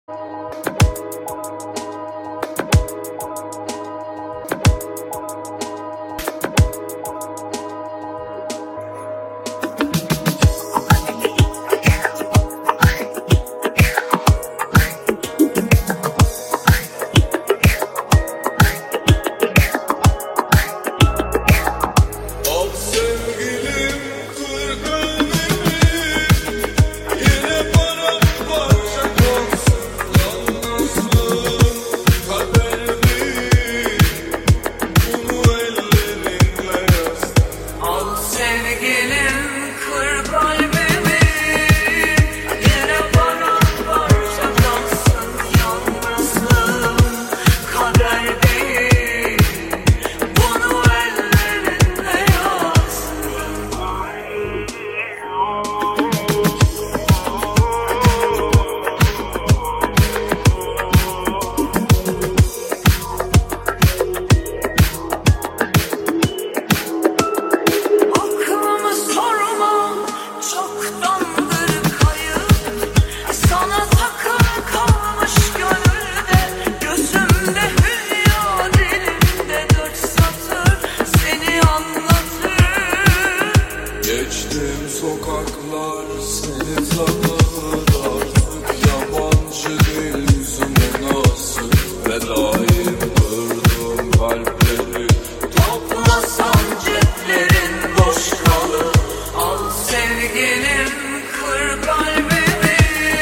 Geçtim sokaklar seni tanır, artık yabancı değil yüzüme nasıl fedayım, kırdım kalpleri. Toplasan ceplerin boş kalır, al sevgilim kır kalbimi.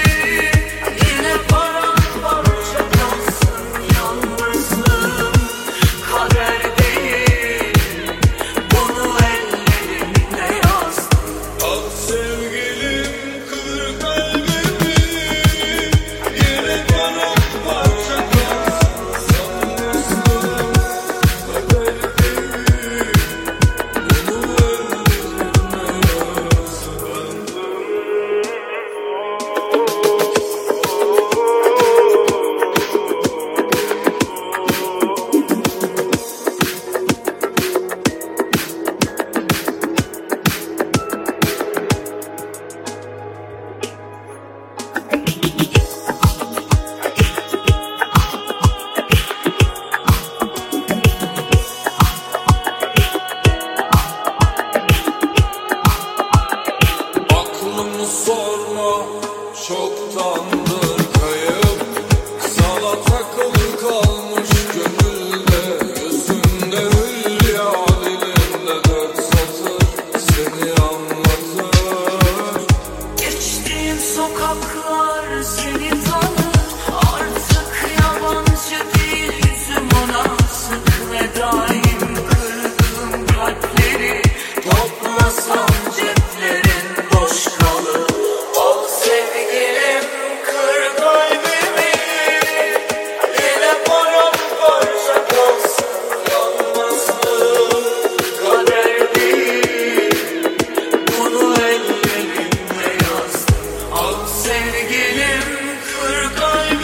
Yine paramparça kalsın yalnızlığım, kader değil bunu ellerimle yazdım. Al sevgilim kır kalbimi, yine paramparça kalsın yalnızlığım, kader değil bunu ellerimle yazdım. Aklımı sorma, çoktandır kayıp, sana takılı kalmış gönülde, yüzünde hülya, dilinde 4 satır seni anlatır. Geçtiğim sokaklar seni tanır, artık yabancı değil yüzüm ona sık ve daim kırdığım kalpleri. Toplasan ceplerin boş kalır, al sevgilim kır kalbimi. Yine paramparça kalsın yalnızlığım, kader değil bunu ellerimle yazdım. Al sevgilim kır kalbimi.